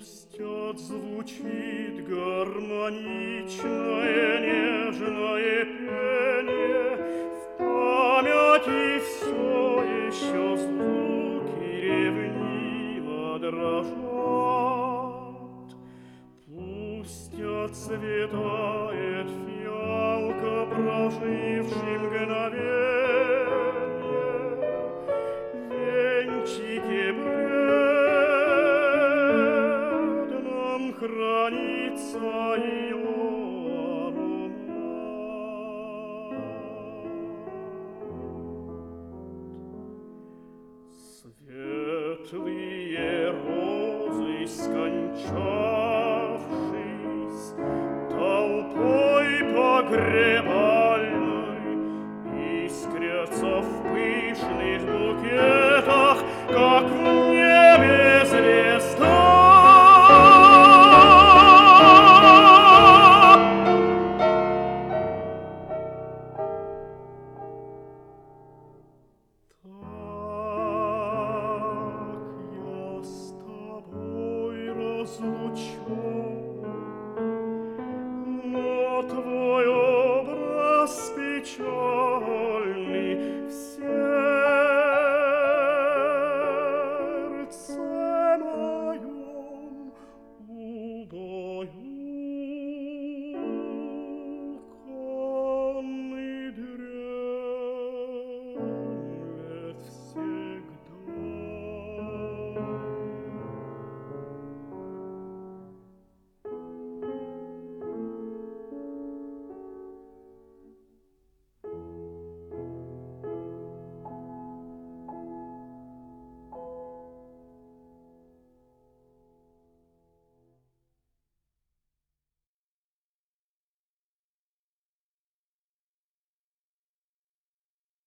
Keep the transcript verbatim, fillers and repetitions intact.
Пусть отзвучит гармоничное нежное пение, в памяти все еще звуки ревниво дрожат. Пусть отцветает фиалка, проживший мгновенье, венчике бледном хранится его аромат. Светлые розы, скончавшись, толпой погребальной искрятся в пышных букетах, как в небе звезда. Так я с тобой разлучен.